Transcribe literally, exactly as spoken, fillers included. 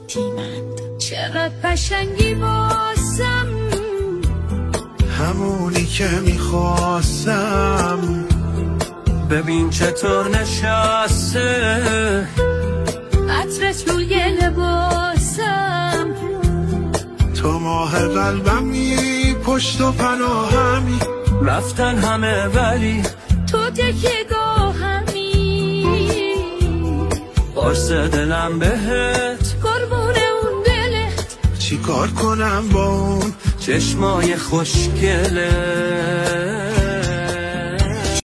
دیمند چقدر قشنگی واسم، همونی که میخواستم. ببین چطور نشسته عطرت روی لباسم، تو ماه قلبمی پشت و پناهمی، رفتن همه ولی تو تکیه‌گاهمی، قرص دلم بهت قربون اون دلت، چی کار کنم با اون چشمای خوشگله.